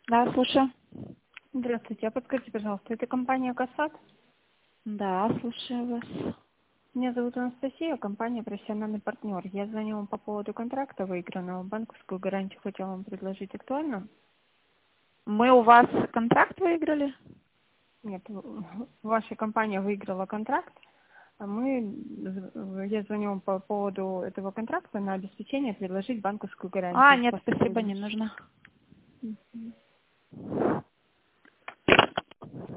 Да, слушаю. Здравствуйте, а подскажите, пожалуйста, это компания «Касат»? Да, слушаю вас. Меня зовут Анастасия, компания «Профессиональный партнер». Я звоню вам по поводу контракта выигранного. Банковскую гарантию хотела вам предложить. Актуально? Мы у вас контракт выиграли? Нет, ваша компания выиграла контракт, а я звоню вам по поводу этого контракта на обеспечение предложить банковскую гарантию. Нет, По спасибо, сотрудничеству. не нужно. Мгм.